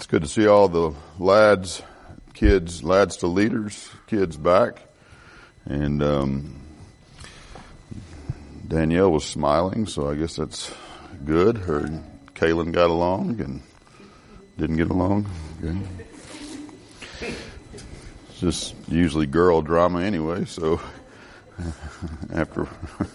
It's good to see all the lads to leaders, kids back. And Danielle was smiling, so I guess that's good. Her and Kaylin got along and didn't get along. Good. It's just usually girl drama anyway, so after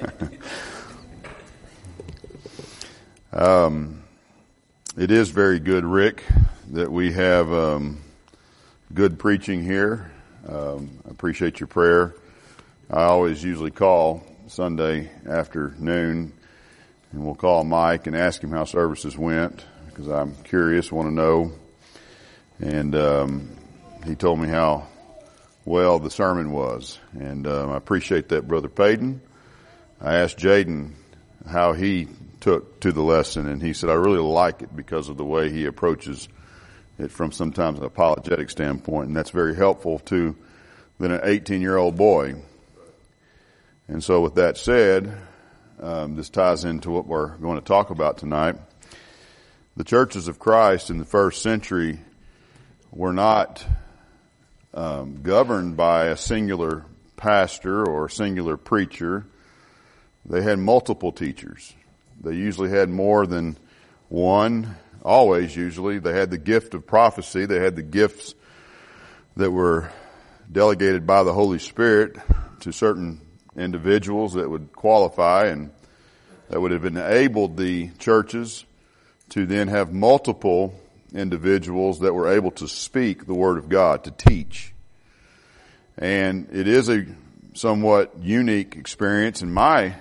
it is very good, Rick, that we have good preaching here. I appreciate your prayer. I always usually call Sunday afternoon, and we'll call Mike and ask him how services went, because I'm curious, want to know. And he told me how well the sermon was, and I appreciate that, Brother Payton. I asked Jaden how he took to the lesson, and he said, I really like it because of the way he approaches it from sometimes an apologetic standpoint, and that's very helpful to than an 18-year-old boy. And so with that said, this ties into what we're going to talk about tonight. The churches of Christ in the first century were not governed by a singular pastor or a singular preacher. They had multiple teachers. They usually had more than one, always usually. They had the gift of prophecy. They had the gifts that were delegated by the Holy Spirit to certain individuals that would qualify, and that would have enabled the churches to then have multiple individuals that were able to speak the Word of God, to teach. And it is a somewhat unique experience in my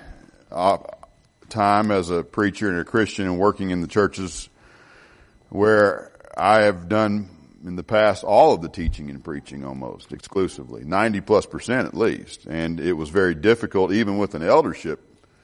time as a preacher and a Christian and working in the churches where I have done in the past all of the teaching and preaching almost exclusively, 90+% at least. And it was very difficult, even with an eldership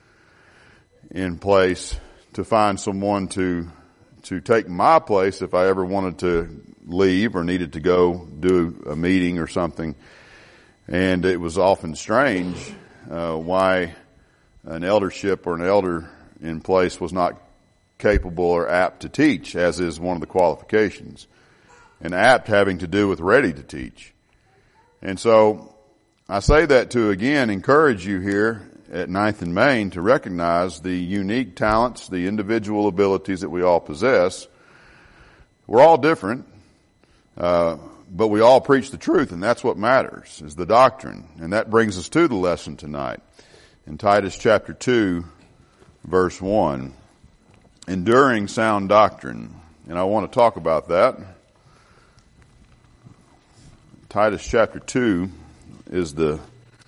in place, to find someone to take my place if I ever wanted to leave or needed to go do a meeting or something. And it was often strange why an eldership or an elder in place was not capable or apt to teach, as is one of the qualifications. And apt having to do with ready to teach. And so I say that to again encourage you here at 9th and Main to recognize the unique talents, the individual abilities that we all possess. We're all different, but we all preach the truth, and that's what matters, is the doctrine. And that brings us to the lesson tonight. In Titus chapter 2, verse 1, enduring sound doctrine. And I want to talk about that. Titus chapter 2 is the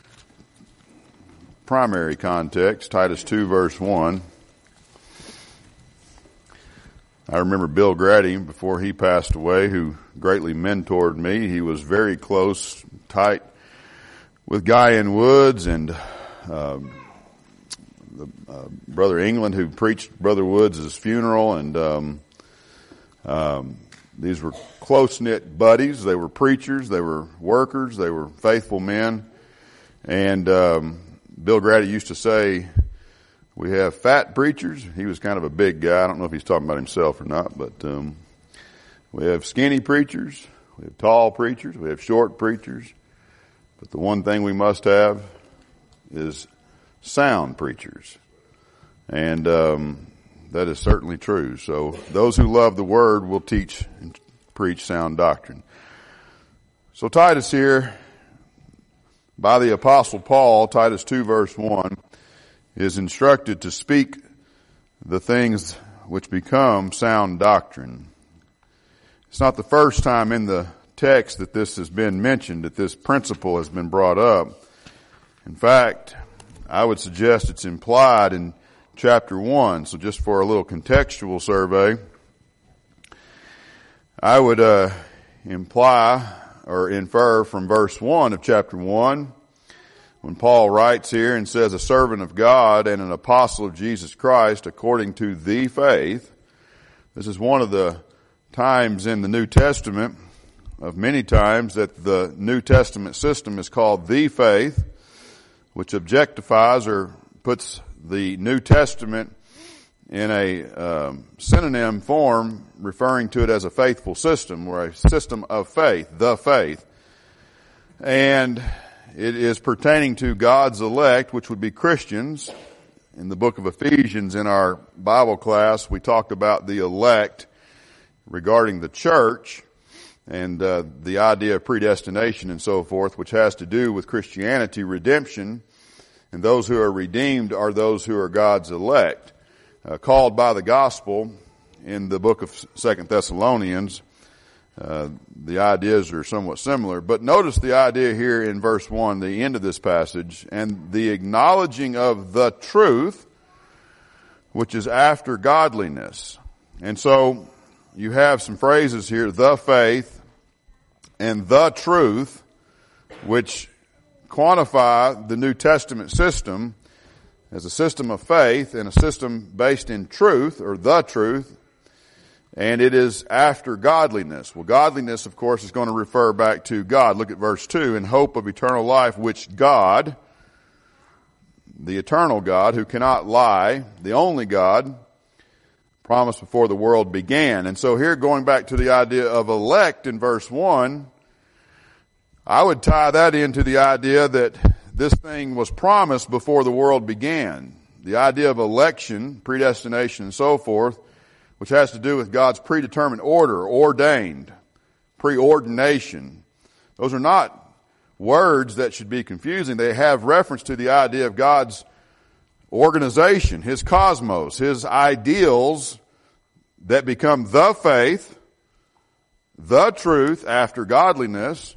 primary context. Titus 2 verse 1. I remember Bill Grady, before he passed away, who greatly mentored me. He was very close, tight with Guy N. Woods and Brother England, who preached Brother Woods' funeral, and these were close-knit buddies. They were preachers, they were workers, they were faithful men. And Bill Grady used to say, we have fat preachers. He was kind of a big guy. I don't know if he's talking about himself or not, but we have skinny preachers, we have tall preachers, we have short preachers. But the one thing we must have is sound preachers. And that is certainly true. So those who love the Word will teach and preach sound doctrine. So Titus here, by the Apostle Paul, Titus 2 verse 1, is instructed to speak the things which become sound doctrine. It's not the first time in the text that this has been mentioned, that this principle has been brought up. In fact, I would suggest it's implied in chapter 1. So just for a little contextual survey, I would imply or infer from verse 1 of chapter 1, when Paul writes here and says, a servant of God and an apostle of Jesus Christ according to the faith. This is one of the times in the New Testament, of many times, that the New Testament system is called the faith, which objectifies or puts the New Testament in a synonym form, referring to it as a faithful system, or a system of faith, the faith. And it is pertaining to God's elect, which would be Christians. In the book of Ephesians, in our Bible class, we talked about the elect regarding the church and the idea of predestination and so forth, which has to do with Christianity, redemption. And those who are redeemed are those who are God's elect, called by the gospel in the book of 2 Thessalonians. The ideas are somewhat similar, but notice the idea here in verse 1, the end of this passage, and the acknowledging of the truth, which is after godliness. And so you have some phrases here, the faith and the truth, which quantify the New Testament system as a system of faith and a system based in truth, or the truth, and it is after godliness. Well, godliness, of course, is going to refer back to God. Look at verse 2, in hope of eternal life, which God, the eternal God, who cannot lie, the only God, promised before the world began. And so here, going back to the idea of elect in verse 1, I would tie that into the idea that this thing was promised before the world began. The idea of election, predestination, and so forth, which has to do with God's predetermined order, ordained, preordination. Those are not words that should be confusing. They have reference to the idea of God's organization, His cosmos, His ideals that become the faith, the truth after godliness,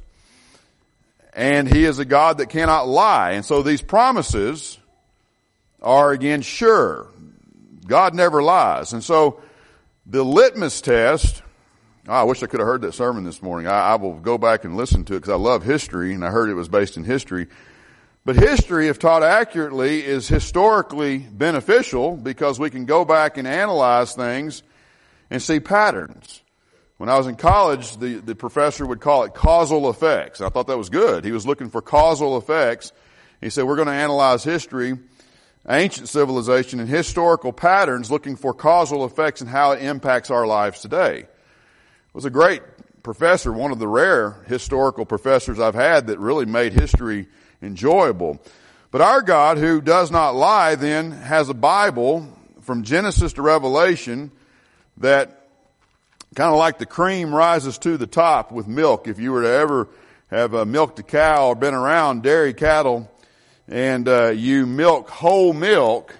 and He is a God that cannot lie. And so these promises are again sure. God never lies. And so the litmus test, I wish I could have heard that sermon this morning. I will go back and listen to it because I love history, and I heard it was based in history. But history, if taught accurately, is historically beneficial because we can go back and analyze things and see patterns. When I was in college, the professor would call it causal effects. I thought that was good. He was looking for causal effects. He said, we're going to analyze history, ancient civilization, and historical patterns, looking for causal effects and how it impacts our lives today. It was a great professor, one of the rare historical professors I've had that really made history enjoyable. But our God, who does not lie, then has a Bible from Genesis to Revelation that kind of like the cream rises to the top with milk. If you were to ever have milked a cow or been around dairy cattle and you milk whole milk,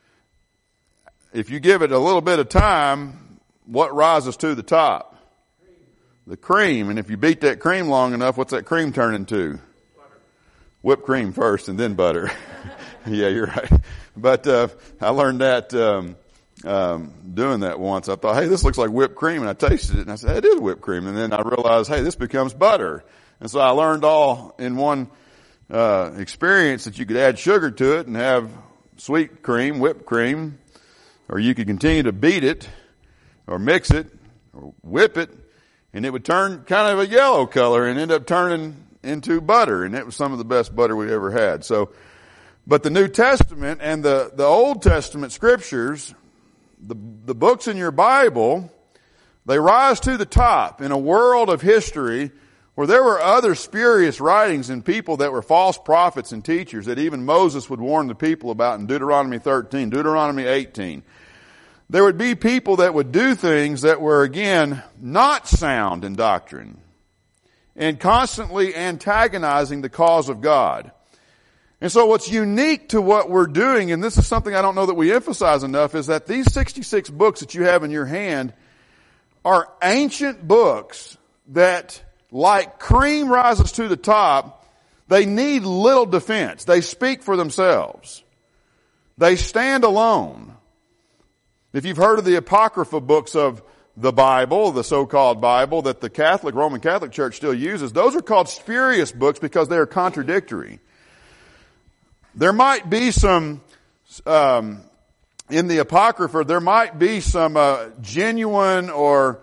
if you give it a little bit of time, what rises to the top? The cream. And if you beat that cream long enough, what's that cream turn into? Butter. Whipped cream first and then butter. Yeah, you're right. But I learned that doing that once. I thought, hey, this looks like whipped cream, and I tasted it, and I said, it is whipped cream. And then I realized, hey, this becomes butter. And so I learned all in one experience that you could add sugar to it and have sweet cream, whipped cream, or you could continue to beat it or mix it or whip it, and it would turn kind of a yellow color and end up turning into butter. And it was some of the best butter we ever had. So, but the New Testament and the Old Testament scriptures, the books in your Bible, they rise to the top in a world of history where there were other spurious writings and people that were false prophets and teachers that even Moses would warn the people about in Deuteronomy 13, Deuteronomy 18. There would be people that would do things that were, again, not sound in doctrine and constantly antagonizing the cause of God. And so what's unique to what we're doing, and this is something I don't know that we emphasize enough, is that these 66 books that you have in your hand are ancient books that, like cream rises to the top, they need little defense. They speak for themselves. They stand alone. If you've heard of the Apocrypha books of the Bible, the so-called Bible that the Roman Catholic Church still uses, those are called spurious books because they are contradictory. There might be some, in the Apocrypha, there might be some genuine or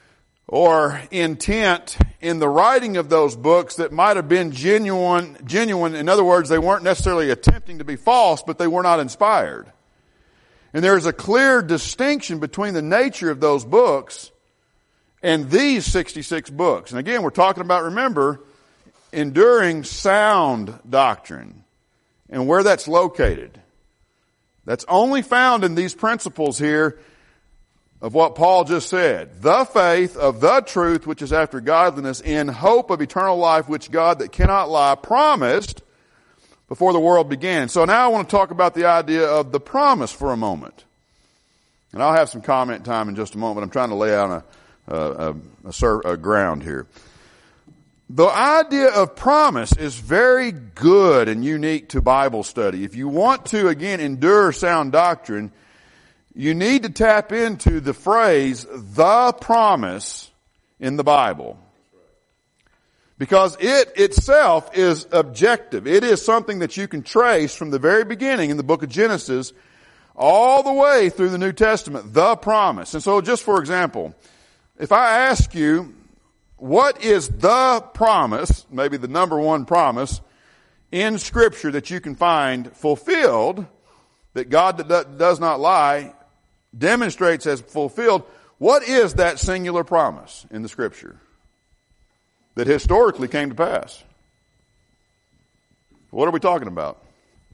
intent in the writing of those books that might have been genuine. In other words, they weren't necessarily attempting to be false, but they were not inspired. And there's a clear distinction between the nature of those books and these 66 books. And again, we're talking about, remember, enduring sound doctrine and where that's located. That's only found in these principles here of what Paul just said. The faith of the truth which is after godliness, in hope of eternal life, which God that cannot lie promised before the world began. So now I want to talk about the idea of the promise for a moment. And I'll have some comment time in just a moment, but I'm trying to lay out a ground here. The idea of promise is very good and unique to Bible study. If you want to, again, endure sound doctrine, you need to tap into the phrase, the promise, in the Bible. Because it itself is objective. It is something that you can trace from the very beginning in the book of Genesis all the way through the New Testament, the promise. And so just for example, if I ask you, what is the promise, maybe the number one promise, in Scripture that you can find fulfilled, that God that does not lie demonstrates as fulfilled, what is that singular promise in the Scripture that historically came to pass? What are we talking about?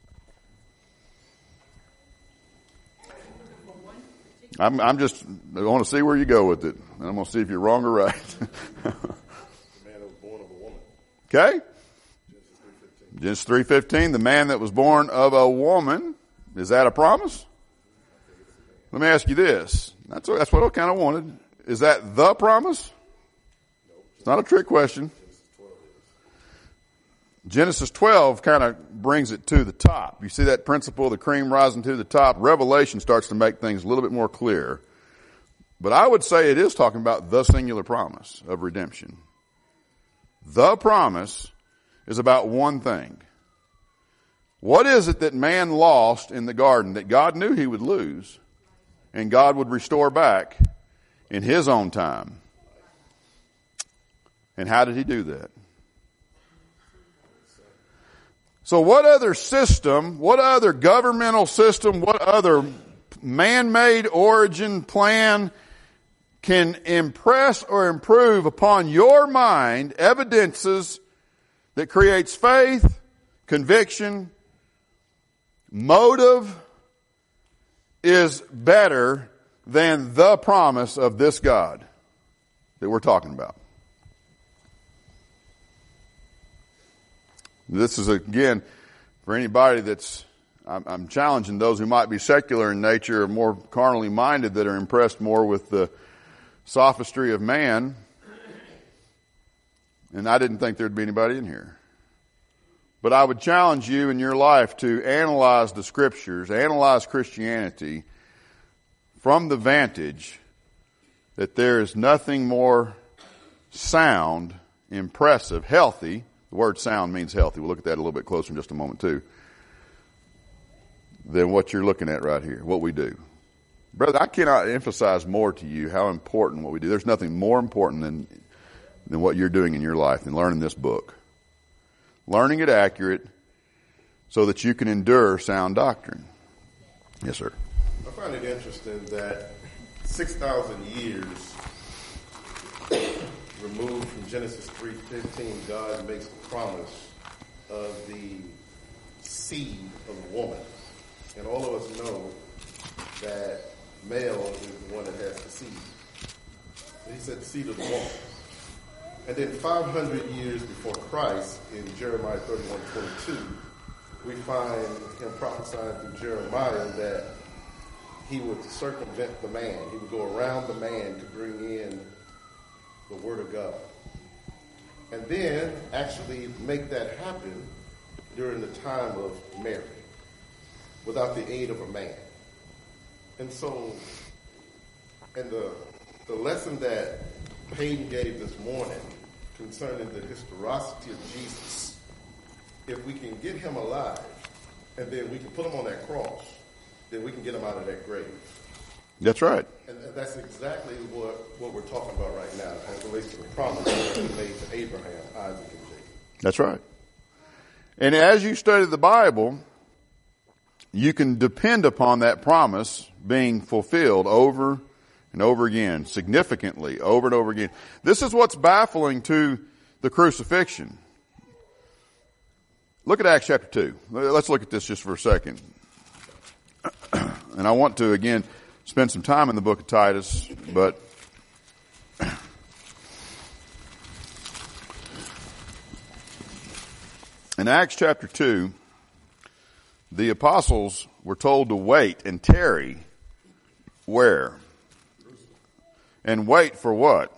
I want to see where you go with it. And I'm going to see if you're wrong or right. The man that was born of a woman. Okay? Genesis 3:15, the man that was born of a woman. Is that a promise? Let me ask you this. That's what I kind of wanted. Is that the promise? It's not a trick question. Genesis 12 kind of brings it to the top. You see that principle, the cream rising to the top. Revelation starts to make things a little bit more clear. But I would say it is talking about the singular promise of redemption. The promise is about one thing. What is it that man lost in the garden that God knew he would lose and God would restore back in his own time? And how did he do that? So what other system, what other governmental system, what other man-made origin plan can impress or improve upon your mind evidences that creates faith, conviction, motive is better than the promise of this God that we're talking about? This is, again, for anybody that's, I'm challenging those who might be secular in nature or more carnally minded that are impressed more with the sophistry of man. And I didn't think there'd be anybody in here. But I would challenge you in your life to analyze the Scriptures, analyze Christianity from the vantage that there is nothing more sound, impressive, healthy. The word sound means healthy. We'll look at that a little bit closer in just a moment too. Than what you're looking at right here, what we do. Brother, I cannot emphasize more to you how important what we do. There's nothing more important than what you're doing in your life than learning this book. Learning it accurate so that you can endure sound doctrine. Yes, sir. I find it interesting that 6,000 years removed from Genesis 3:15, God makes the promise of the seed of a woman. And all of us know that male is the one that has the seed. So he said the seed of the woman. And then 500 years before Christ, in Jeremiah 31:22, we find him prophesying through Jeremiah that he would circumvent the man. He would go around the man to bring in the Word of God. And then actually make that happen during the time of Mary, without the aid of a man. And so, and the lesson that Peyton gave this morning concerning the historicity of Jesus, if we can get him alive, and then we can put him on that cross, then we can get him out of that grave. That's right. And that's exactly what we're talking about right now as it relates to the promise that he made to Abraham, Isaac, and Jacob. That's right. And as you study the Bible, you can depend upon that promise being fulfilled over and over again, significantly, over and over again. This is what's baffling to the crucifixion. Look at Acts chapter 2. Let's look at this just for a second. And I want to, again, spend some time in the book of Titus, but in Acts chapter 2, the apostles were told to wait and tarry. Where? And wait for what?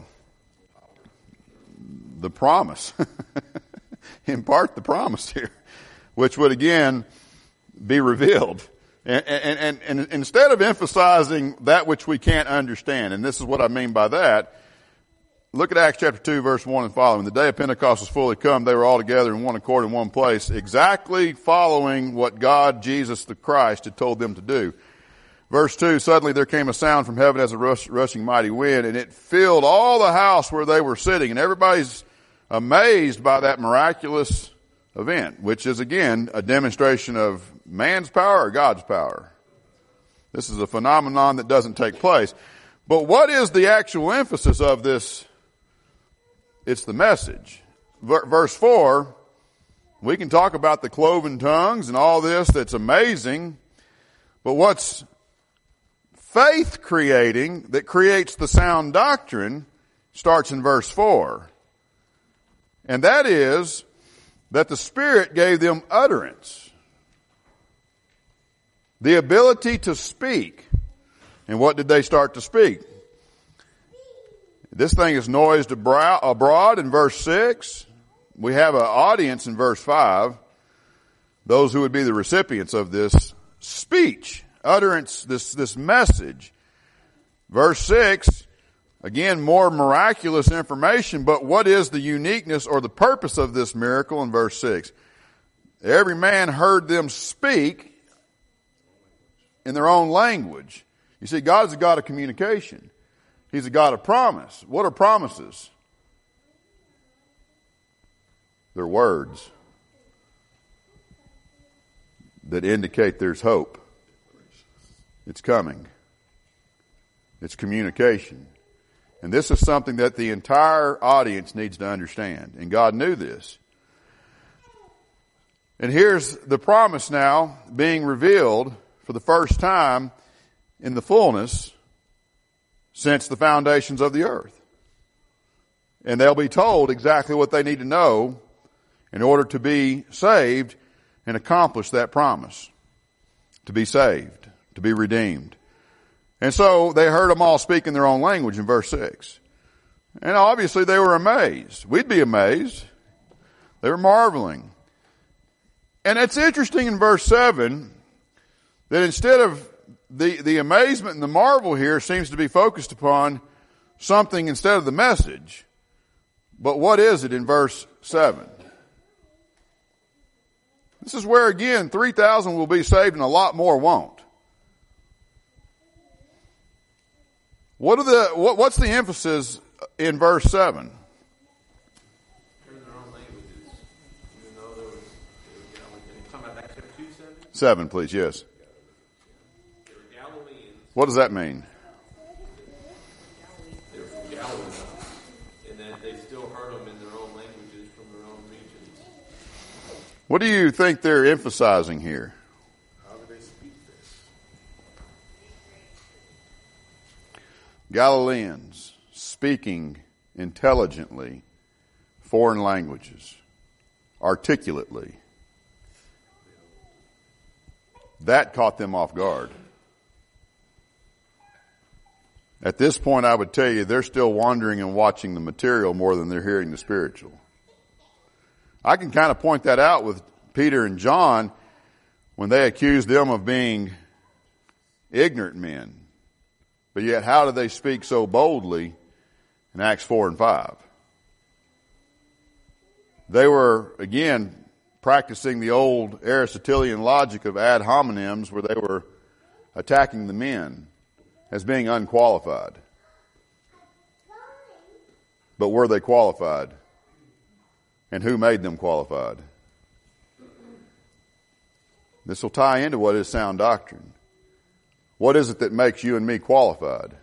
The promise. Impart the promise here, which would again be revealed. And instead of emphasizing that which we can't understand, and this is what I mean by that, look at Acts chapter 2, verse 1 and following. The day of Pentecost was fully come. They were all together in one accord in one place, exactly following what God, Jesus the Christ, had told them to do. Verse 2, suddenly there came a sound from heaven as a rushing mighty wind, and it filled all the house where they were sitting. And everybody's amazed by that miraculous event, which is again a demonstration of man's power or God's power. This is a phenomenon that doesn't take place. But what is the actual emphasis of this? It's the message. Verse 4, we can talk about the cloven tongues and all this that's amazing, but what's faith creating that creates the sound doctrine starts in verse 4. And that is that the Spirit gave them utterance, the ability to speak. And what did they start to speak? This thing is noised abroad in verse 6. We have an audience in verse 5, those who would be the recipients of this speech, utterance, this message. Verse 6, again, more miraculous information, but what is the uniqueness or the purpose of this miracle in verse 6? Every man heard them speak in their own language. You see, God is a God of communication. He's a God of promise. What are promises? They're words that indicate there's hope. It's coming. It's communication. And this is something that the entire audience needs to understand. And God knew this. And here's the promise now being revealed for the first time in the fullness since the foundations of the earth. And they'll be told exactly what they need to know in order to be saved and accomplish that promise. To be saved, to be redeemed. And so they heard them all speak in their own language in verse 6. And obviously they were amazed. We'd be amazed. They were marveling. And it's interesting in verse 7 that instead of the amazement and the marvel here seems to be focused upon something instead of the message. But what is it in verse 7? This is where again 3,000 will be saved and a lot more won't. What's the emphasis in verse 7? In their own languages. Even though there was, can you talk about Acts chapter 2, 7? 7, please, yes. They were Galileans. What does that mean? They were from Galilee. And then they still heard them in their own languages from their own regions. What do you think they're emphasizing here? How do they speak this? Galileans speaking intelligently foreign languages, articulately. That caught them off guard. At this point, I would tell you, they're still wandering and watching the material more than they're hearing the spiritual. I can kind of point that out with Peter and John when they accused them of being ignorant men. But yet, how do they speak so boldly in Acts 4 and 5? They were, again, practicing the old Aristotelian logic of ad hominems where they were attacking the men as being unqualified. But were they qualified? And who made them qualified? This will tie into what is sound doctrine. What is it that makes you and me qualified?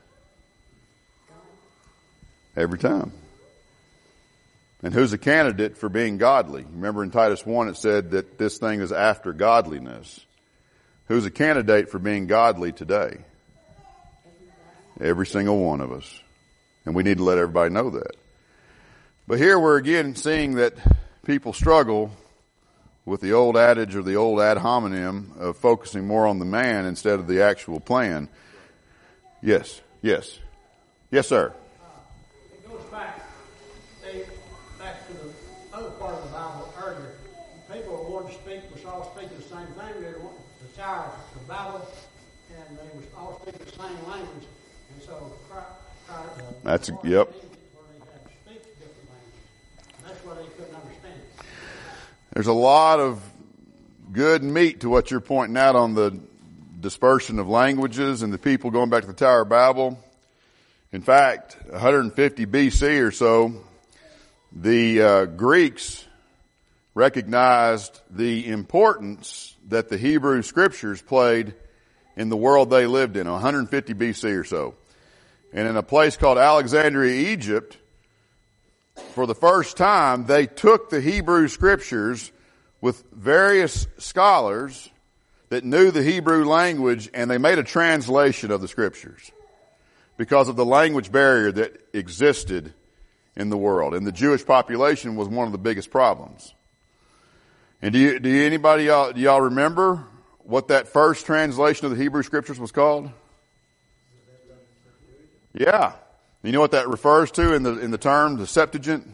Every time. And who's a candidate for being godly? Remember in Titus 1 it said that this thing is after godliness. Who's a candidate for being godly today? Every single one of us. And we need to let everybody know that. But here we're again seeing that people struggle with the old adage or the old ad hominem of focusing more on the man instead of the actual plan. Yes, yes. Yes, sir. It goes back to the other part of the Bible earlier. People were wanting to speak, was all speaking the same thing. They were wanting the Tower of Babel, and they was all speaking the same language. And so That's yep. Where they had to speak different languages. And that's why they couldn't understand it. There's a lot of good meat to what you're pointing out on the dispersion of languages and the people going back to the Tower of Babel. In fact, 150 BC or so, the Greeks recognized the importance that the Hebrew Scriptures played in the world they lived in, 150 BC or so. And in a place called Alexandria, Egypt, for the first time, they took the Hebrew Scriptures with various scholars that knew the Hebrew language, and they made a translation of the Scriptures because of the language barrier that existed in the world. And the Jewish population was one of the biggest problems. And do y'all remember what that first translation of the Hebrew Scriptures was called? Yeah. You know what that refers to in the term, the Septuagint?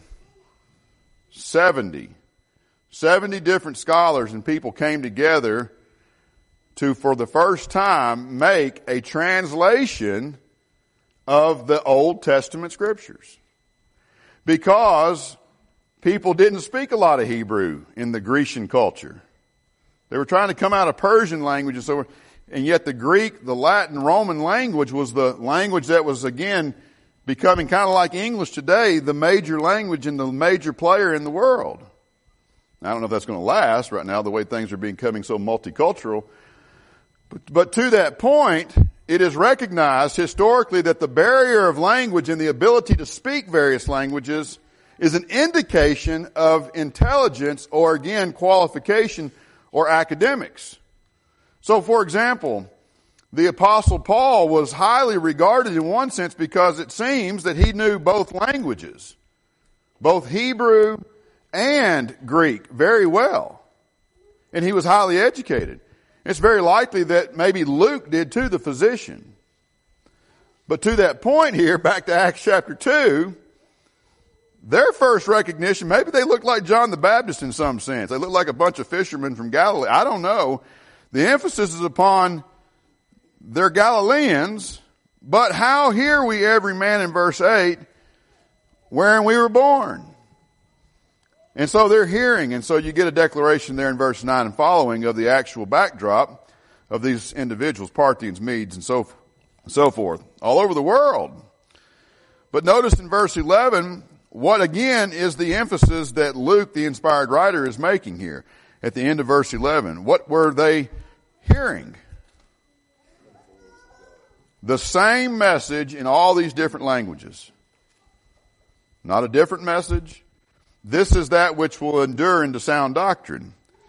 70 different scholars and people came together to, for the first time, make a translation of the Old Testament Scriptures. Because people didn't speak a lot of Hebrew in the Grecian culture. They were trying to come out of Persian languages, and yet the Greek, the Latin, Roman language was the language that was, again, becoming kind of like English today, the major language and the major player in the world. I don't know if that's going to last right now, the way things are becoming so multicultural. But to that point, it is recognized historically that the barrier of language and the ability to speak various languages is an indication of intelligence or, again, qualification or academics. So, for example, the Apostle Paul was highly regarded in one sense because it seems that he knew both languages, both Hebrew and Greek, very well. And he was highly educated. It's very likely that maybe Luke did too, the physician. But to that point here, back to Acts chapter 2, their first recognition, maybe they looked like John the Baptist in some sense. They looked like a bunch of fishermen from Galilee. I don't know. The emphasis is upon they're Galileans, but how hear we every man in verse 8 wherein we were born? And so they're hearing, and so you get a declaration there in verse 9 and following of the actual backdrop of these individuals, Parthians, Medes, and so forth, all over the world. But notice in verse 11, what again is the emphasis that Luke, the inspired writer, is making here at the end of verse 11. What were they hearing? The same message in all these different languages. Not a different message. This is that which will endure into sound doctrine.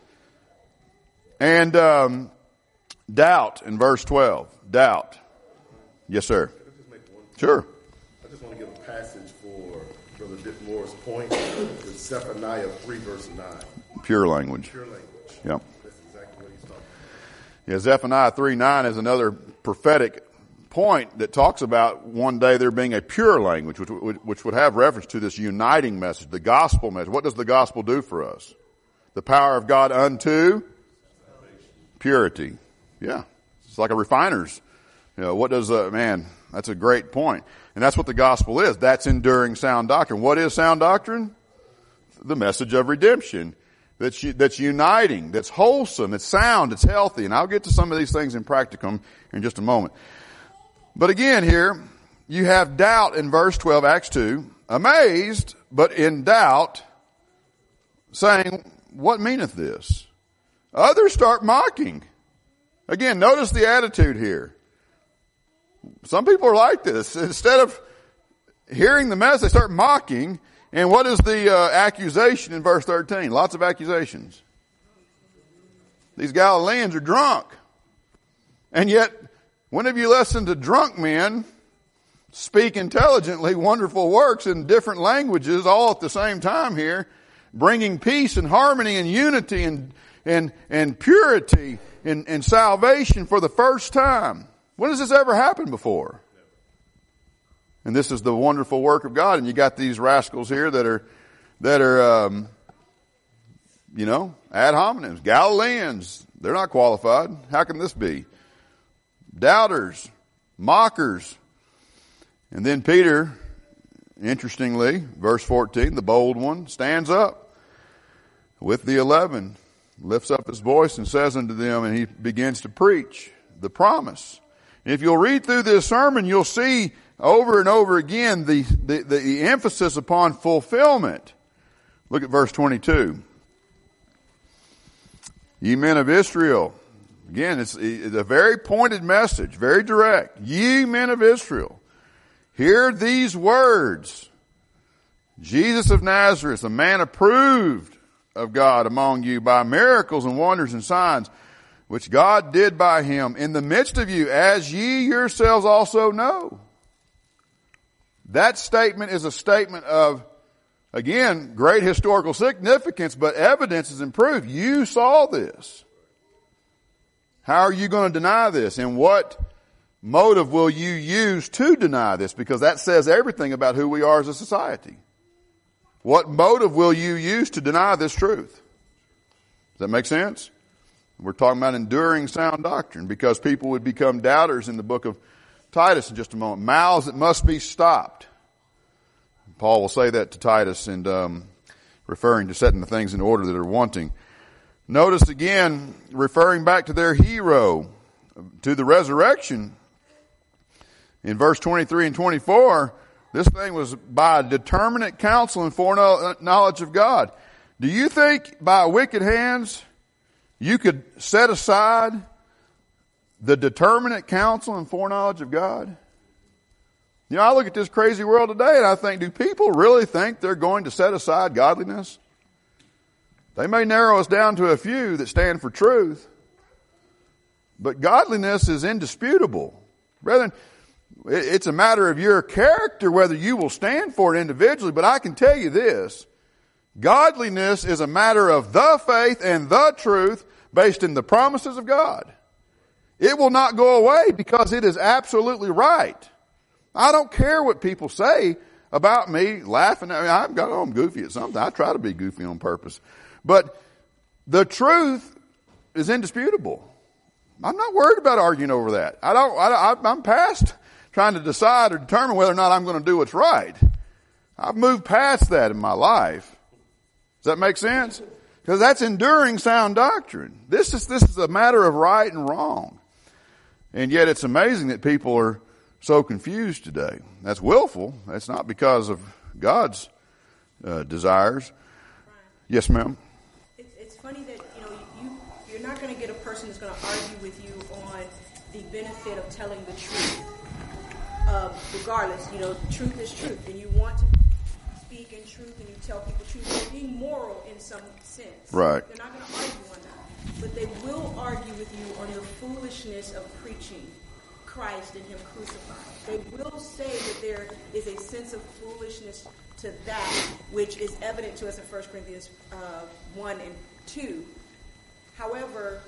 And doubt in verse 12. Doubt. Yes, sir. Can I just make one point? Sure. I just want to give a passage for Brother Dick Moore's point. It's Zephaniah 3, verse 9. Pure language. Pure language. Yep. That's exactly what he's talking about. Yeah, Zephaniah 3:9 is another prophetic point that talks about one day there being a pure language, which would have reference to this uniting message, the gospel message. What does the gospel do for us? The power of God unto purity. Yeah. It's like a refiner's. You know, what does, that's a great point. And that's what the gospel is. That's enduring sound doctrine. What is sound doctrine? The message of redemption. That's uniting, that's wholesome, it's sound, it's healthy. And I'll get to some of these things in practicum in just a moment. But again here, you have doubt in verse 12, Acts 2. Amazed, but in doubt, saying, what meaneth this? Others start mocking. Again, notice the attitude here. Some people are like this. Instead of hearing the message, they start mocking. And what is the accusation in verse 13? Lots of accusations. These Galileans are drunk. And yet, when have you listened to drunk men speak intelligently wonderful works in different languages all at the same time here, bringing peace and harmony and unity and purity and salvation for the first time? When has this ever happened before? And this is the wonderful work of God. And you got these rascals here that are ad hominems, Galileans. They're not qualified. How can this be? Doubters, mockers. And then Peter, interestingly, verse 14, the bold one, stands up with the 11, lifts up his voice and says unto them, and he begins to preach the promise. And if you'll read through this sermon, you'll see over and over again the emphasis upon fulfillment. Look at verse 22. Ye men of Israel. Again, it's a very pointed message, very direct. Ye men of Israel, hear these words. Jesus of Nazareth, a man approved of God among you by miracles and wonders and signs, which God did by him in the midst of you, as ye yourselves also know. That statement is a statement of, again, great historical significance, but evidence is improved. You saw this. How are you going to deny this? And what motive will you use to deny this? Because that says everything about who we are as a society. What motive will you use to deny this truth? Does that make sense? We're talking about enduring sound doctrine, because people would become doubters in the book of Titus in just a moment. Mouths that must be stopped. Paul will say that to Titus, and referring to setting the things in order that are wanting. Notice again, referring back to their hero, to the resurrection. In verse 23 and 24, this thing was by determinate counsel and foreknowledge of God. Do you think by wicked hands you could set aside the determinate counsel and foreknowledge of God? You know, I look at this crazy world today and I think, do people really think they're going to set aside godliness? They may narrow us down to a few that stand for truth, but godliness is indisputable. Brethren, it's a matter of your character whether you will stand for it individually, but I can tell you this. Godliness is a matter of the faith and the truth based in the promises of God. It will not go away because it is absolutely right. I don't care what people say about me laughing at me. I'm goofy at something. I try to be goofy on purpose. But the truth is indisputable. I'm not worried about arguing over that. I'm past trying to decide or determine whether or not I'm going to do what's right. I've moved past that in my life. Does that make sense? Because that's enduring sound doctrine. This is a matter of right and wrong. And yet it's amazing that people are so confused today. That's willful. That's not because of God's desires. Brian, yes, ma'am. It's funny that you're not going to get a person that's going to argue with you on the benefit of telling the truth. Regardless, truth is truth, and you want to speak in truth, and you tell people truth. You're being moral in some sense. Right. They're not going to argue on that, but they will argue with you on your foolishness of preaching Christ and Him crucified. They will say that there is a sense of foolishness to that, which is evident to us in 1 Corinthians 1 and 2. However,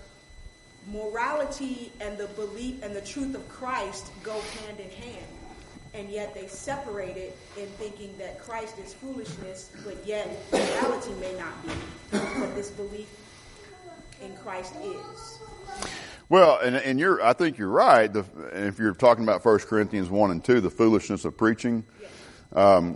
morality and the belief and the truth of Christ go hand in hand. And yet they separate it in thinking that Christ is foolishness, but yet morality may not be. But this belief in Christ is. Well, and I think you're right. If you're talking about 1 Corinthians 1 and 2, the foolishness of preaching. Yes.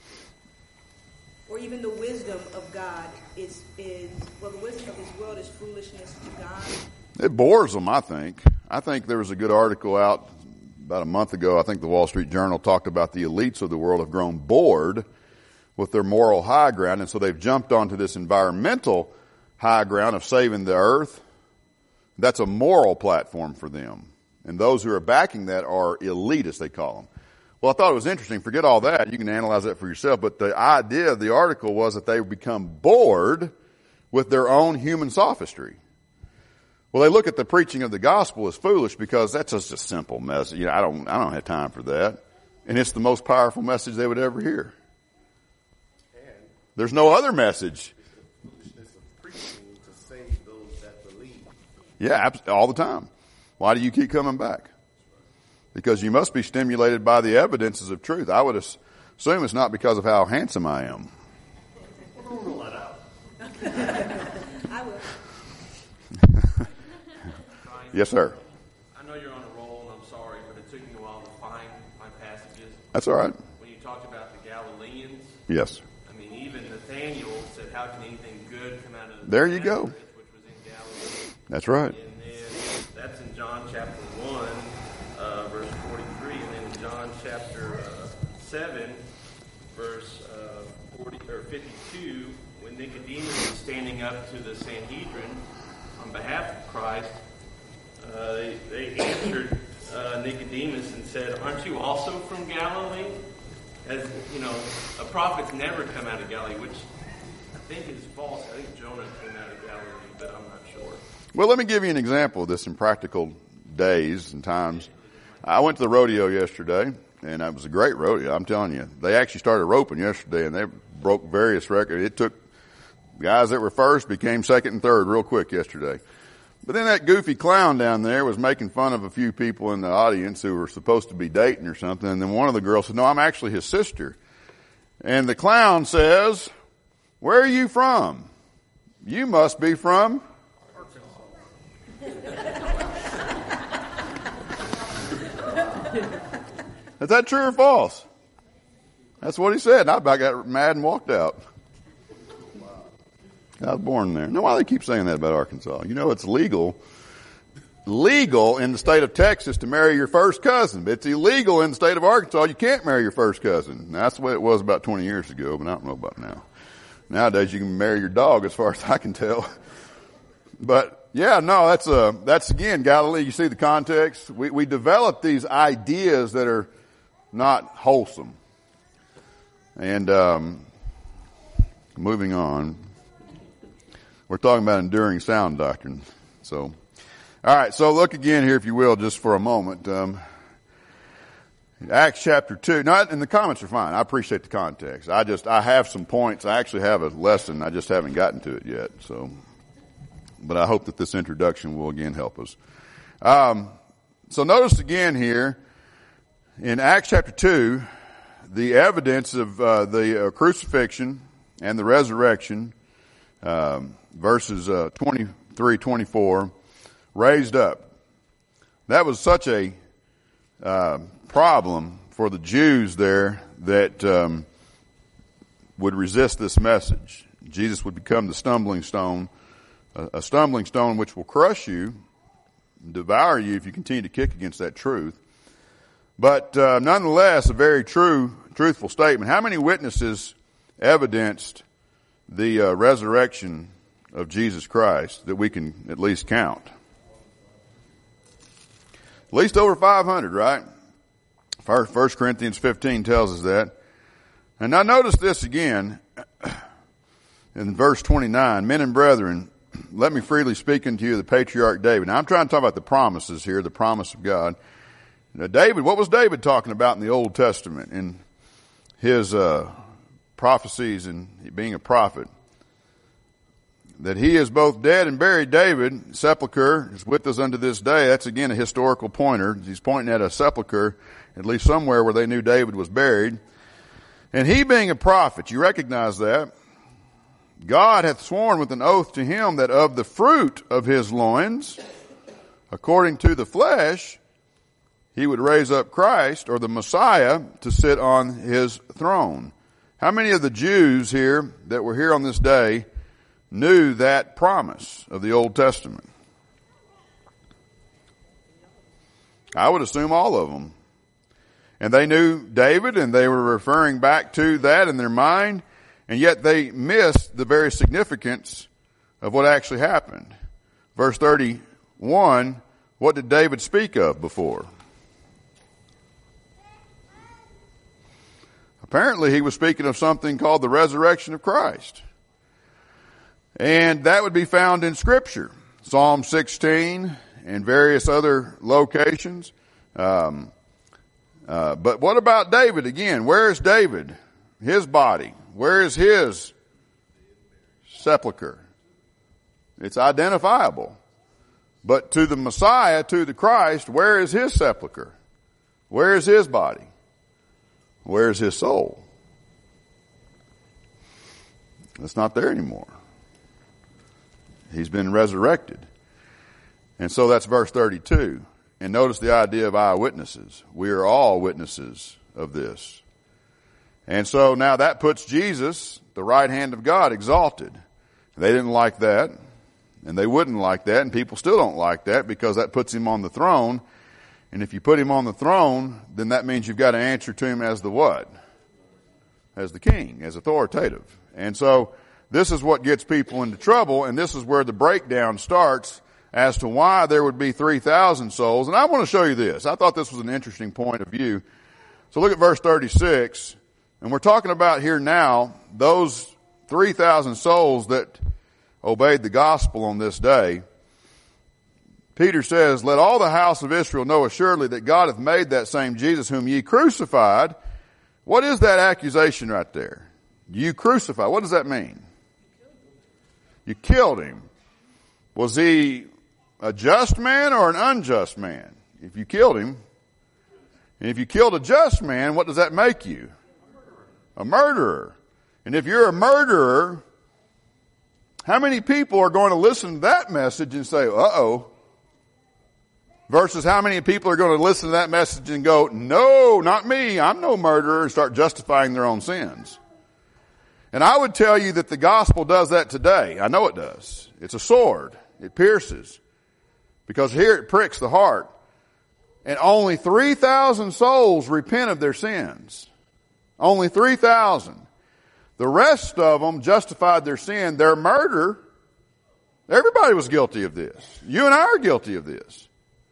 Or even the wisdom of God is the wisdom of this world is foolishness to God. It bores them, I think. I think there was a good article out about a month ago. I think the Wall Street Journal talked about the elites of the world have grown bored with their moral high ground, and so they've jumped onto this environmental high ground of saving the earth. That's a moral platform for them. And those who are backing that are elitists, they call them. Well, I thought it was interesting. Forget all that. You can analyze that for yourself. But the idea of the article was that they would become bored with their own human sophistry. Well, they look at the preaching of the gospel as foolish because that's just a simple message. I don't have time for that. And it's the most powerful message they would ever hear. There's no other message. It's the foolishness of preaching to save those that believe. Yeah, all the time. Why do you keep coming back? Because you must be stimulated by the evidences of truth. I would assume it's not because of how handsome I am. I will. Yes, sir. I know you're on a roll, and I'm sorry, but it took me a while to find my passages. That's all right. When you talked about the Galileans, Yes. I mean, even Nathaniel said, how can anything good come out of There you go. Nazareth, which was in Galilee? That's right. And then that's in John chapter 1, verse 43, and then in John chapter 7, verse 52, when Nicodemus was standing up to the Sanhedrin on behalf of Christ, they answered Nicodemus and said, "Aren't you also from Galilee?" As you know, a prophet's never come out of Galilee, which I think is false. I think Jonah came out of Galilee, but I'm not sure. Well, let me give you an example of this in practical days and times. I went to the rodeo yesterday, and it was a great rodeo. I'm telling you, they actually started roping yesterday, and they broke various records. It took guys that were first became second and third real quick yesterday. But then that goofy clown down there was making fun of a few people in the audience who were supposed to be dating or something. And then one of the girls said, "No, I'm actually his sister." And the clown says, "Where are you from?" "You must be from..." Is that true or false? That's what he said. And I about got mad and walked out. I was born there. Now, why do they keep saying that about Arkansas? You know, it's legal in the state of Texas to marry your first cousin, but it's illegal in the state of Arkansas. You can't marry your first cousin. Now, that's the way it was about 20 years ago, but I don't know about now. Nowadays, you can marry your dog, as far as I can tell. But yeah, no, that's again Galilee. You see the context. We develop these ideas that are not wholesome. And moving on. We're talking about enduring sound doctrine. So, all right. So look again here, if you will, just for a moment. Acts chapter 2. No, and the comments are fine. I appreciate the context. I have some points. I actually have a lesson. I just haven't gotten to it yet. So, but I hope that this introduction will again help us. So notice again here in Acts chapter 2, the evidence of the crucifixion and the resurrection. Verses 23, 24, raised up. That was such a problem for the Jews there that would resist this message. Jesus would become the stumbling stone, a stumbling stone which will crush you, devour you if you continue to kick against that truth. But nonetheless, a very truthful statement. How many witnesses evidenced the resurrection of Jesus Christ that we can at least count? At least over 500, right? 1 Corinthians 15 tells us that. And now notice this again in verse 29. "Men and brethren, let me freely speak unto you the patriarch David." Now I'm trying to talk about the promises here, the promise of God. Now David, what was David talking about in the Old Testament in his prophecies and being a prophet? That he is both dead and buried. David, sepulcher, is with us unto this day. That's again a historical pointer. He's pointing at a sepulcher, at least somewhere where they knew David was buried. And he being a prophet, you recognize that. God hath sworn with an oath to him that of the fruit of his loins, according to the flesh, he would raise up Christ, or the Messiah, to sit on his throne. How many of the Jews here that were here on this day knew that promise of the Old Testament? I would assume all of them. And they knew David, and they were referring back to that in their mind, and yet they missed the very significance of what actually happened. Verse 31, what did David speak of before? Apparently he was speaking of something called the resurrection of Christ. And that would be found in Scripture. Psalm 16 and various other locations. But what about David again? Where is David? His body. Where is his sepulcher? It's identifiable. But to the Messiah, to the Christ, where is his sepulcher? Where is his body? Where is his soul? It's not there anymore. He's been resurrected. And so that's verse 32. And notice the idea of eyewitnesses. We are all witnesses of this. And so now that puts Jesus, the right hand of God, exalted. They didn't like that. And they wouldn't like that. And people still don't like that because that puts him on the throne. And if you put him on the throne, then that means you've got to answer to him as the what? As the king, as authoritative. And so this is what gets people into trouble, and this is where the breakdown starts as to why there would be 3,000 souls. And I want to show you this. I thought this was an interesting point of view. So look at verse 36, and we're talking about here now those 3,000 souls that obeyed the gospel on this day. Peter says, "Let all the house of Israel know assuredly that God hath made that same Jesus whom ye crucified." What is that accusation right there? You crucified. What does that mean? You killed him. Was he a just man or an unjust man? If you killed him, and if you killed a just man, what does that make you? A murderer. And if you're a murderer, how many people are going to listen to that message and say, uh-oh? Versus how many people are going to listen to that message and go, no, not me, I'm no murderer, and start justifying their own sins. And I would tell you that the gospel does that today. I know it does. It's a sword. It pierces. Because here it pricks the heart. And only 3,000 souls repent of their sins. Only 3,000. The rest of them justified their sin. Their murder, everybody was guilty of this. You and I are guilty of this.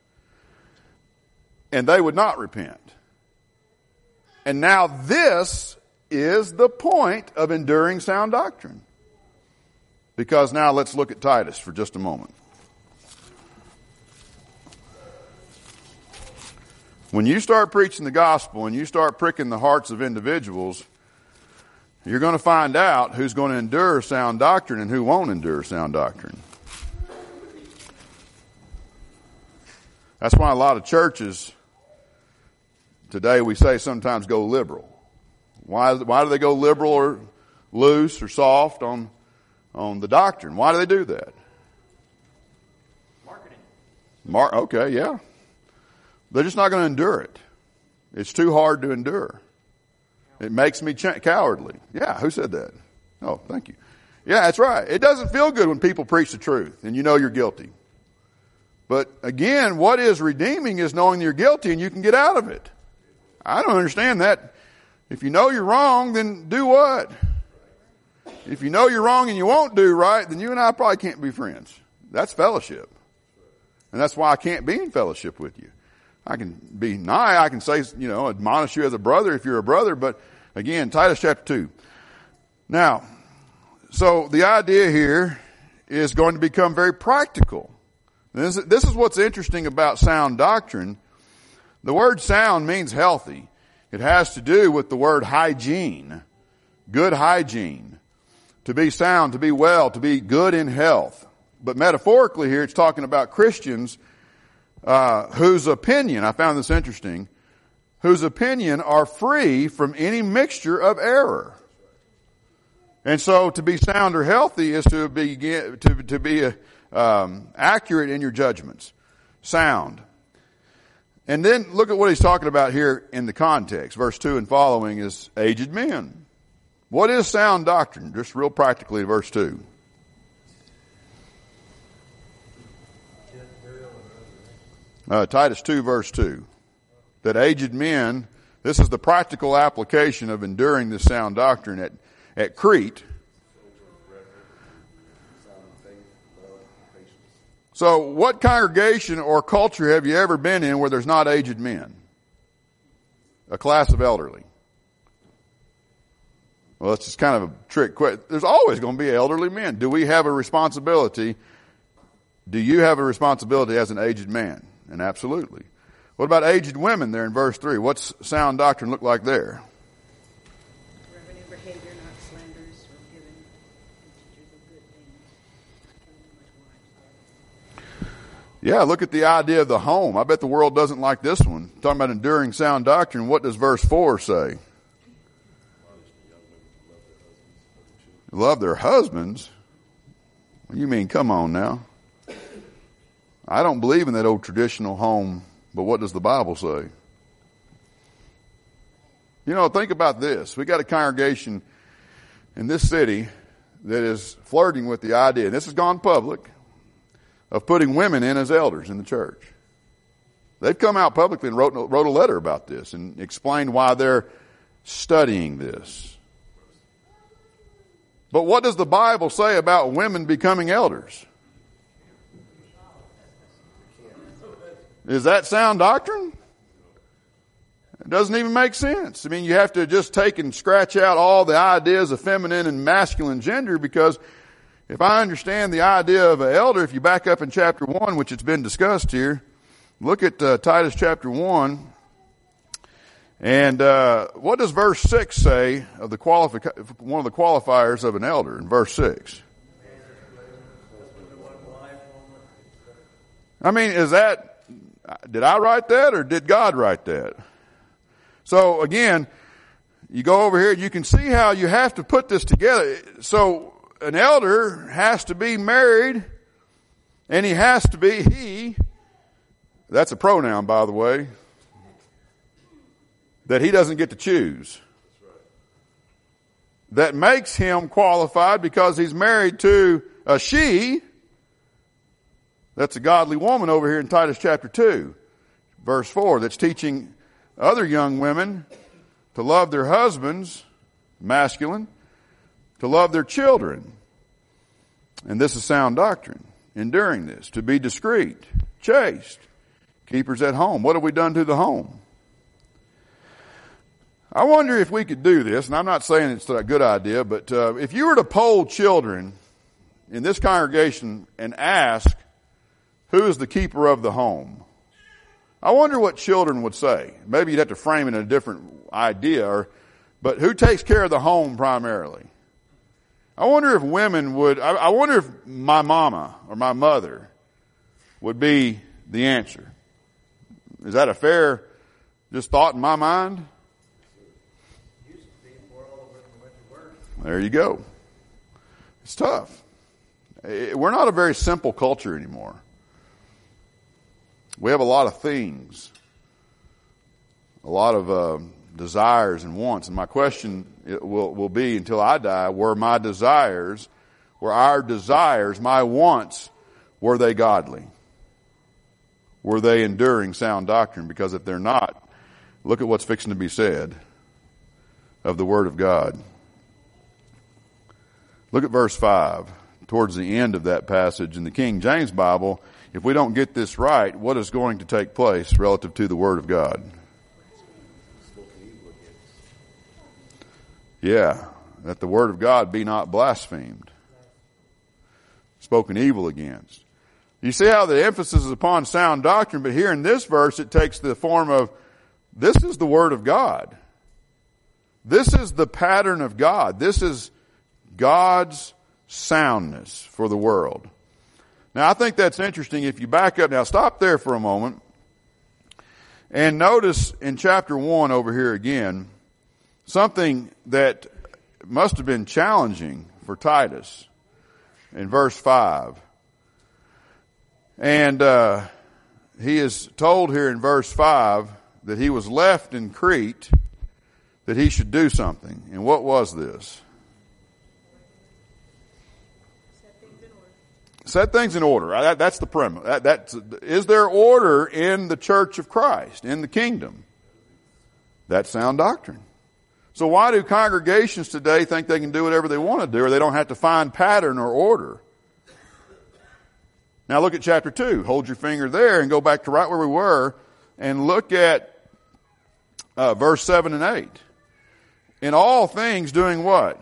And they would not repent. And now this is the point of enduring sound doctrine. Because now let's look at Titus for just a moment. When you start preaching the gospel and you start pricking the hearts of individuals, you're going to find out who's going to endure sound doctrine and who won't endure sound doctrine. That's why a lot of churches today, we say sometimes go liberal. Why do they go liberal or loose or soft on the doctrine? Why do they do that? Marketing. Okay, yeah. They're just not going to endure it. It's too hard to endure. It makes me cowardly. Yeah, who said that? Oh, thank you. Yeah, that's right. It doesn't feel good when people preach the truth and you know you're guilty. But again, what is redeeming is knowing you're guilty and you can get out of it. I don't understand that. If you know you're wrong, then do what? If you know you're wrong and you won't do right, then you and I probably can't be friends. That's fellowship. And that's why I can't be in fellowship with you. I can be nice. I can say, admonish you as a brother if you're a brother. But again, Titus chapter 2. Now, so the idea here is going to become very practical. This is what's interesting about sound doctrine. The word sound means healthy. It has to do with the word hygiene, good hygiene. To be sound, to be well, to be good in health. But metaphorically here, it's talking about Christians whose opinion, I found this interesting, whose opinion are free from any mixture of error. And so to be sound or healthy is to be accurate in your judgments. Sound. And then look at what he's talking about here in the context. Verse 2 and following is aged men. What is sound doctrine? Just real practically, verse 2. Titus 2 verse 2. That aged men, this is the practical application of enduring this sound doctrine at Crete. So what congregation or culture have you ever been in where there's not aged men? A class of elderly. Well, it's just kind of a trick question. There's always going to be elderly men. Do we have a responsibility? Do you have a responsibility as an aged man? And absolutely. What about aged women there in verse 3? What's sound doctrine look like there? Reverent in behavior, not slanderers, forgiving, and teachers of good things, not killing much wives. Yeah, look at the idea of the home. I bet the world doesn't like this one. Talking about enduring sound doctrine, what does verse 4 say? Love their husbands? You mean, come on now. I don't believe in that old traditional home, but what does the Bible say? You know, think about this. We got a congregation in this city that is flirting with the idea, and this has gone public, of putting women in as elders in the church. They've come out publicly and wrote a letter about this and explained why they're studying this. But what does the Bible say about women becoming elders? Is that sound doctrine? It doesn't even make sense. I mean, you have to just take and scratch out all the ideas of feminine and masculine gender, because if I understand the idea of an elder, if you back up in chapter 1, which has been discussed here, look at Titus chapter 1. And what does verse 6 say of the one of the qualifiers of an elder in verse 6? I mean, did I write that or did God write that? So again, you go over here, you can see how you have to put this together. So an elder has to be married, and he has to be he. That's a pronoun, by the way, that he doesn't get to choose. That makes him qualified because he's married to a she. That's a godly woman over here in Titus chapter 2, verse 4, that's teaching other young women to love their husbands, masculine, to love their children. And this is sound doctrine. Enduring this, to be discreet, chaste, keepers at home. What have we done to the home? I wonder if we could do this, and I'm not saying it's a good idea, but if you were to poll children in this congregation and ask, who is the keeper of the home? I wonder what children would say. Maybe you'd have to frame it in a different idea, but who takes care of the home primarily? I wonder if women would, I wonder if my mama or my mother would be the answer. Is that a fair just thought in my mind? There you go. It's tough. We're not a very simple culture anymore. We have a lot of things, a lot of desires and wants. And my question will be, until I die, were our desires, my wants, were they godly? Were they enduring sound doctrine? Because if they're not, look at what's fixing to be said of the Word of God. Look at verse 5, towards the end of that passage in the King James Bible. If we don't get this right, what is going to take place relative to the Word of God? Yeah, that the Word of God be not blasphemed. Spoken evil against. You see how the emphasis is upon sound doctrine, but here in this verse it takes the form of, this is the Word of God. This is the pattern of God. This is God's soundness for the world. Now I think that's interesting. If you back up, now stop there for a moment and notice in chapter 1 over here again, something that must have been challenging for Titus in verse 5. And he is told here in verse 5 that he was left in Crete, that he should do something. And what was this? Set things in order. That's the premise. Is there order in the church of Christ, in the kingdom? That's sound doctrine. So why do congregations today think they can do whatever they want to do, or they don't have to find pattern or order? Now look at chapter 2. Hold your finger there and go back to right where we were and look at verse 7 and 8. In all things doing what?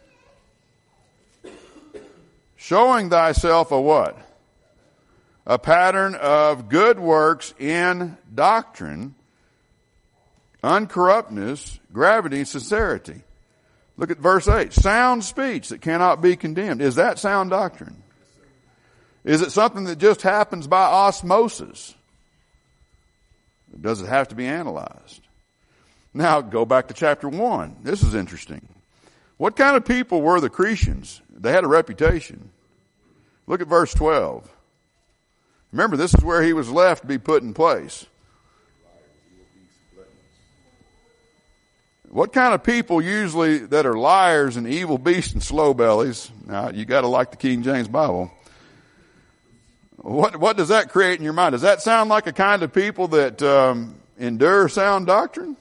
Showing thyself a what? A pattern of good works in doctrine, uncorruptness, gravity, and sincerity. Look at verse 8. Sound speech that cannot be condemned. Is that sound doctrine? Is it something that just happens by osmosis? Does it have to be analyzed? Now, go back to chapter 1. This is interesting. What kind of people were the Cretans? They had a reputation. Look at verse 12. Remember, this is where he was left to be put in place. What kind of people usually that are liars and evil beasts and slow bellies? Now, you got to like the King James Bible. What does that create in your mind? Does that sound like a kind of people that endure sound doctrine?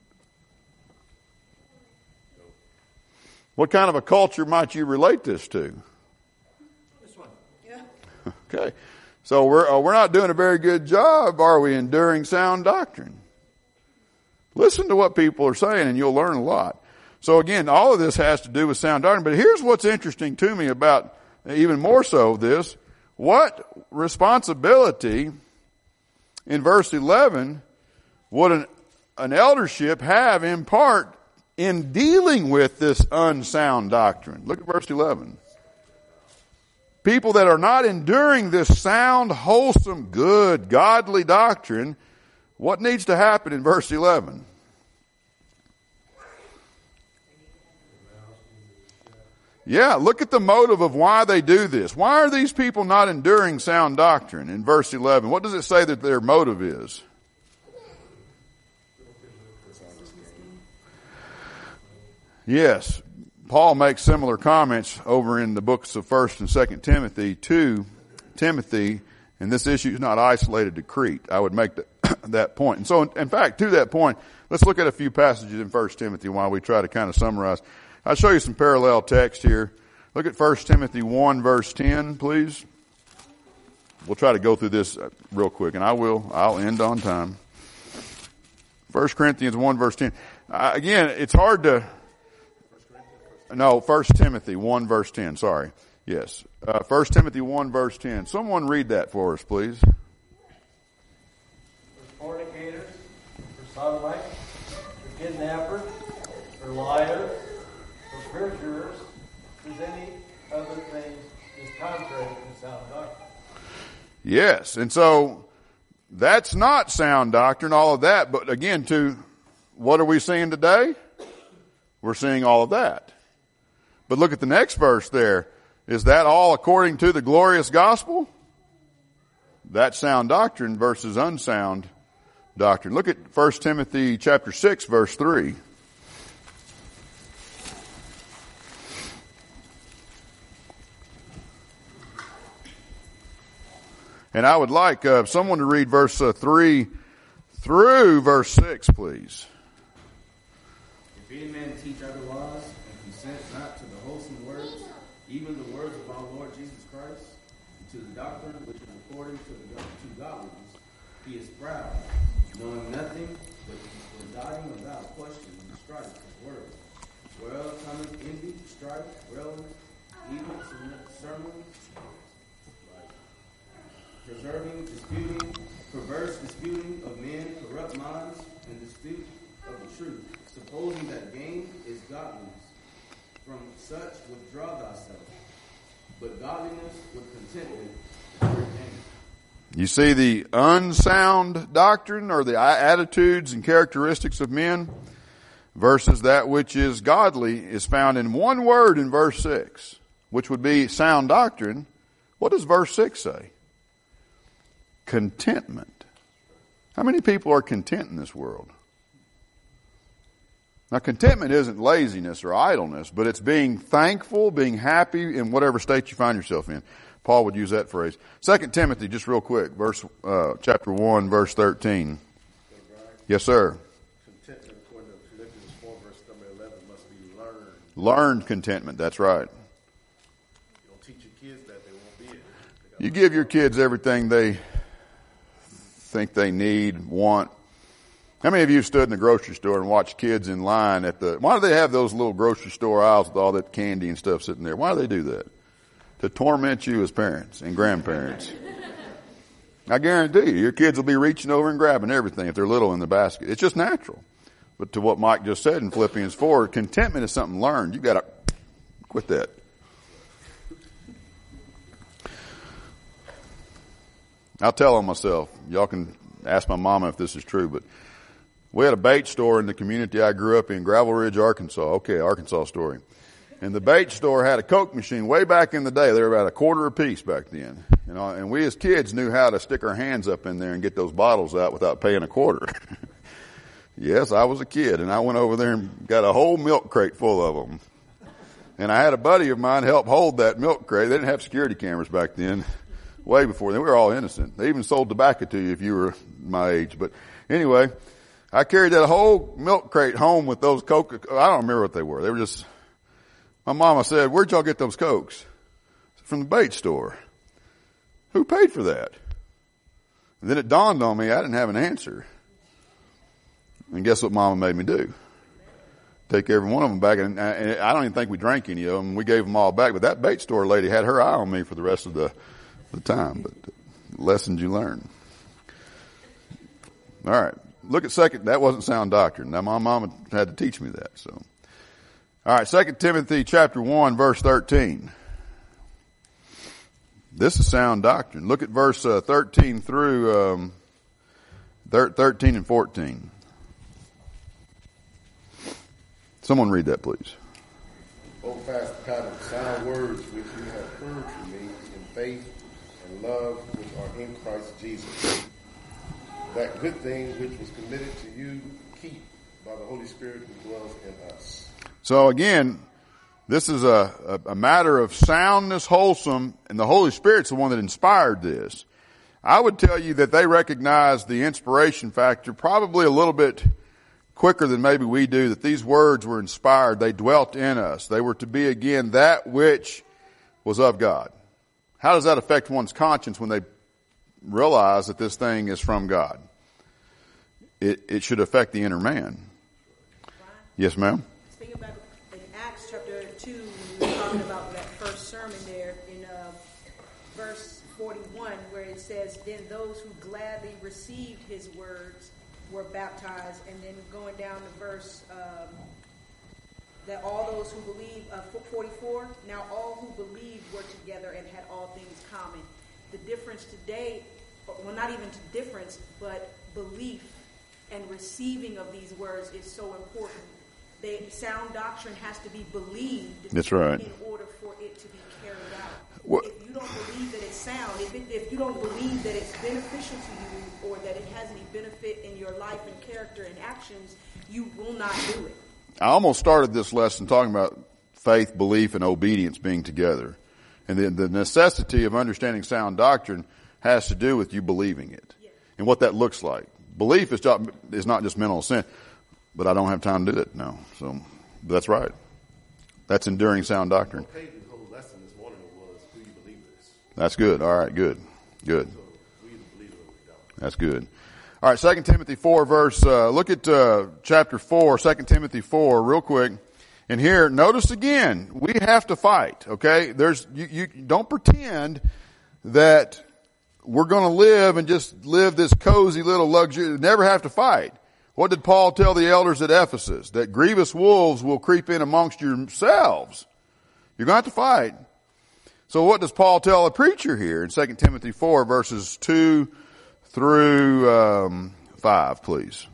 What kind of a culture might you relate this to? This one. Yeah. Okay. So we're not doing a very good job, are we, enduring sound doctrine? Listen to what people are saying and you'll learn a lot. So again, all of this has to do with sound doctrine. But here's what's interesting to me about even more so this. What responsibility in verse 11 would an eldership have in part in dealing with this unsound doctrine? Look at verse 11. People that are not enduring this sound, wholesome, good, godly doctrine, what needs to happen in verse 11? Yeah, look at the motive of why they do this. Why are these people not enduring sound doctrine in verse 11? What does it say that their motive is? Yes, Paul makes similar comments over in the books of 1st and 2nd Timothy to Timothy, and this issue is not isolated to Crete. I would make that point. And so, in fact, to that point, let's look at a few passages in 1 Timothy while we try to kind of summarize. I'll show you some parallel text here. Look at 1 Timothy 1 verse 10, please. We'll try to go through this real quick, and I'll end on time. 1 Corinthians 1 verse 10. Again, it's hard to... No, 1 Timothy 1 verse 10, sorry. Yes. 1 Timothy 1 verse 10. Someone read that for us, please. For fornicators, for sodomites, for kidnappers, for liars, for perjurers, if there's any other thing is contrary to sound doctrine. Yes, and so that's not sound doctrine, all of that, but again, to what are we seeing today? We're seeing all of that. But look at the next verse there. Is that all according to the glorious gospel? That's sound doctrine versus unsound doctrine. Look at 1 Timothy chapter 6 verse 3. And I would like someone to read verse 3 through verse 6, please. If any man teach otherwise and consent not to the wholesome words, even the words of our Lord Jesus Christ, and to the doctrine which is according to godliness, he is proud, knowing nothing, but residing without question and strife of words. Well cometh envy, strife, railings, evil sermons, preserving, disputing, perverse disputing of men, corrupt minds, and dispute of the truth, supposing that gain is godliness. From such withdraw thyself, but godliness with contentment is great gain. You see the unsound doctrine or the attitudes and characteristics of men versus that which is godly is found in one word in verse 6, which would be sound doctrine. What does verse 6 say? Contentment. How many people are content in this world? Now, contentment isn't laziness or idleness, but it's being thankful, being happy in whatever state you find yourself in. Paul would use that phrase. 2 Timothy, just real quick, chapter 1, verse 13. Yes, sir. Contentment, according to Philippians 4, verse number 11, must be learned. Learned contentment, that's right. You don't teach your kids that, they won't be it. They You give your kids everything they think they need, want. How many of you stood in the grocery store and watched kids in line why do they have those little grocery store aisles with all that candy and stuff sitting there? Why do they do that? To torment you as parents and grandparents. I guarantee you, your kids will be reaching over and grabbing everything if they're little in the basket. It's just natural. But to what Mike just said in Philippians 4, contentment is something learned. You gotta quit that. I'll tell on myself. Y'all can ask my mama if this is true, but we had a bait store in the community I grew up in, Gravel Ridge, Arkansas. Okay, Arkansas story. And the bait store had a Coke machine way back in the day. They were about $0.25 a piece back then. You know, and we as kids knew how to stick our hands up in there and get those bottles out without paying $0.25. Yes, I was a kid, and I went over there and got a whole milk crate full of them. And I had a buddy of mine help hold that milk crate. They didn't have security cameras back then. Way before then. We were all innocent. They even sold tobacco to you if you were my age. But anyway, I carried that whole milk crate home with those Coke. I don't remember what they were. They were just, my mama said, "Where'd y'all get those Cokes?" "From the bait store." "Who paid for that?" And then it dawned on me I didn't have an answer. And guess what mama made me do? Take every one of them back. And I don't even think we drank any of them. We gave them all back. But that bait store lady had her eye on me for the rest of the time. But lessons you learn. All right. Look at that wasn't sound doctrine. Now my mama had to teach me that. So, all right. 2 Timothy chapter 1 verse 13. This is sound doctrine. Look at verse 13 through 13 and 14. Someone read that, please. Hold fast the pattern of sound words which you have heard from me in faith and love which are in Christ Jesus. That good thing which was committed to you, keep by the Holy Spirit who dwells in us. So again, this is a matter of soundness, wholesome, and the Holy Spirit's the one that inspired this. I would tell you that they recognize the inspiration factor probably a little bit quicker than maybe we do, that these words were inspired. They dwelt in us. They were to be, again, that which was of God. How does that affect one's conscience when they realize that this thing is from God? It should affect the inner man. Yes, ma'am? Speaking about in Acts chapter 2, we were talking about that first sermon there in verse 41, where it says, "Then those who gladly received his words were baptized," and then going down to verse that all those who believe, 44, "Now all who believed were together and had all things common." The difference today, well, not even difference, but belief and receiving of these words is so important. Sound doctrine has to be believed. That's right. In order for it to be carried out. What? If you don't believe that it's sound, if you don't believe that it's beneficial to you or that it has any benefit in your life and character and actions, you will not do it. I almost started this lesson talking about faith, belief, and obedience being together. And the necessity of understanding sound doctrine has to do with you believing it. Yes. And what that looks like. Belief is not just mental assent, but I don't have time to do it now. So that's right. That's enduring sound doctrine. The whole lesson this morning was, do you believe this? That's good. All right, good. Good. So we either believe it or we don't. That's good. All right, 2 Timothy 4 verse, look at chapter 4, 2 Timothy 4 real quick. And here, notice again, we have to fight, okay? You don't pretend that we're going to live and just live this cozy little luxury, never have to fight. What did Paul tell the elders at Ephesus? That grievous wolves will creep in amongst yourselves. You're going to have to fight. So what does Paul tell a preacher here in 2 Timothy 4 verses 2 through 5, please?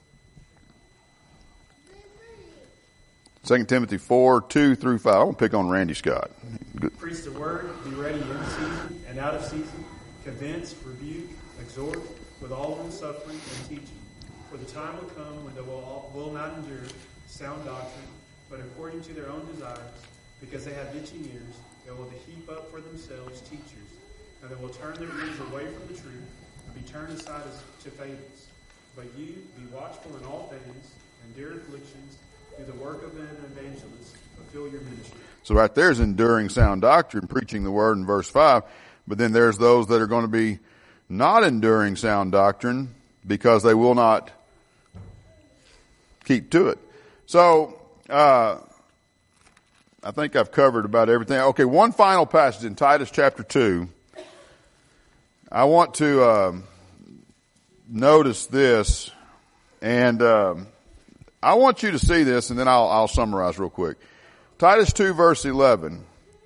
2 Timothy 4, 2 through 5. I want to pick on Randy Scott. Good. Preach the word, be ready in season and out of season, convince, rebuke, exhort with all long-suffering and teaching. For the time will come when they will not endure sound doctrine, but according to their own desires, because they have itching ears, they will heap up for themselves teachers, and they will turn their ears away from the truth and be turned aside to fables. But you, be watchful in all things, endure afflictions, do the work of an evangelist, fulfill your ministry. So right there's enduring sound doctrine, preaching the word in verse 5. But then there's those that are going to be not enduring sound doctrine because they will not keep to it. So, I think I've covered about everything. Okay, one final passage in Titus chapter 2. I want to notice this, and I want you to see this, and then I'll summarize real quick. Titus 2 verse 11.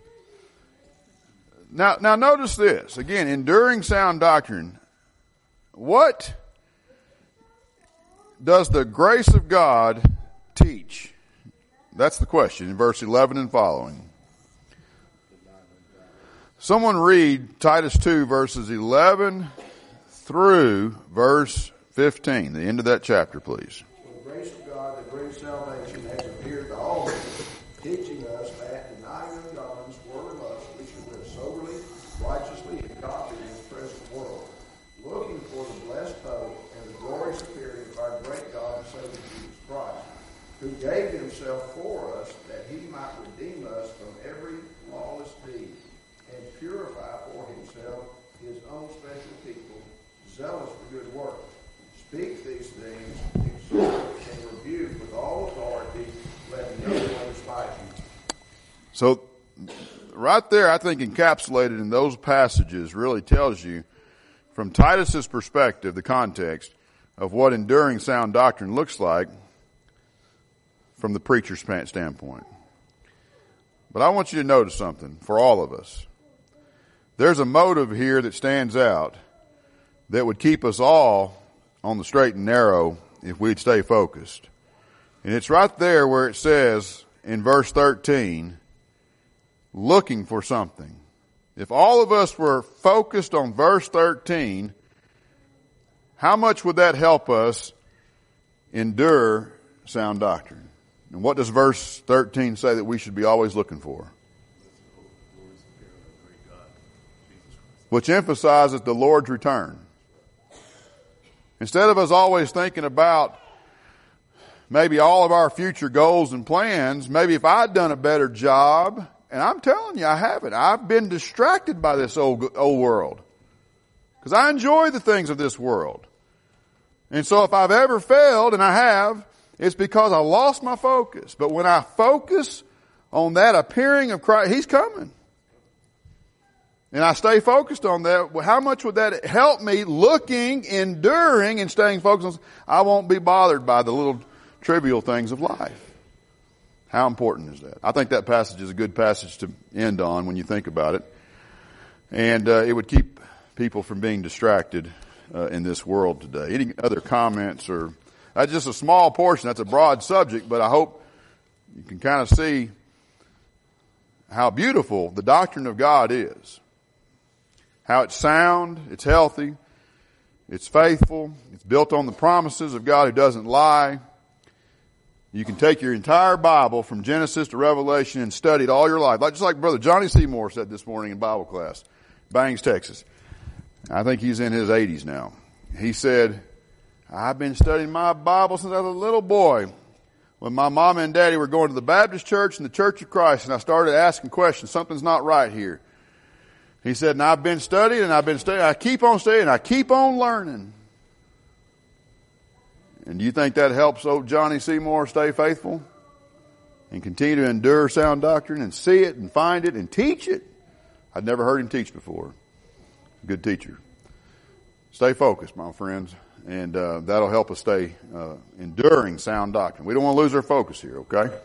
Now notice this. Again, enduring sound doctrine. What does the grace of God teach? That's the question in verse 11 and following. Someone read Titus 2 verses 11 through verse 15, the end of that chapter, please. The grace of God, the great salvation, has appeared to all men, teaching us that denying ungodliness, worldly lust, we should live soberly, righteously, and godly in the present world, looking for the blessed hope and the glorious appearing of our great God and Savior Jesus Christ, who gave himself for us that he might redeem us from every lawless deed and purify for himself his own special people, zealous for good works. Speak these things, exhort and rebuke with all authority, let no one despise you. So, right there, I think encapsulated in those passages really tells you, from Titus's perspective, the context of what enduring sound doctrine looks like from the preacher's standpoint. But I want you to notice something for all of us. There's a motive here that stands out that would keep us all on the straight and narrow if we'd stay focused. And it's right there where it says in verse 13, looking for something. If all of us were focused on verse 13, how much would that help us endure sound doctrine? And what does verse 13 say that we should be always looking for? Which emphasizes the Lord's return. Instead of us always thinking about maybe all of our future goals and plans, maybe if I'd done a better job, and I'm telling you, I haven't. I've been distracted by this old world. Because I enjoy the things of this world. And so if I've ever failed, and I have, it's because I lost my focus. But when I focus on that appearing of Christ, He's coming. And I stay focused on that. How much would that help me looking, enduring, and staying focused on? I won't be bothered by the little trivial things of life. How important is that? I think that passage is a good passage to end on when you think about it. And it would keep people from being distracted in this world today. Any other comments? Or that's just a small portion. That's a broad subject, but I hope you can kind of see how beautiful the doctrine of God is. How it's sound, it's healthy, it's faithful, it's built on the promises of God who doesn't lie. You can take your entire Bible from Genesis to Revelation and study it all your life. Just like Brother Johnny Seymour said this morning in Bible class, Bangs, Texas. I think he's in his 80s now. He said, I've been studying my Bible since I was a little boy. When my mom and daddy were going to the Baptist church and the Church of Christ, and I started asking questions, something's not right here. He said, and I've been studying and I've been studying. I keep on studying. I keep on learning. And do you think that helps old Johnny Seymour stay faithful and continue to endure sound doctrine and see it and find it and teach it? I'd never heard him teach before. Good teacher. Stay focused, my friends, and that'll help us stay enduring sound doctrine. We don't want to lose our focus here, okay?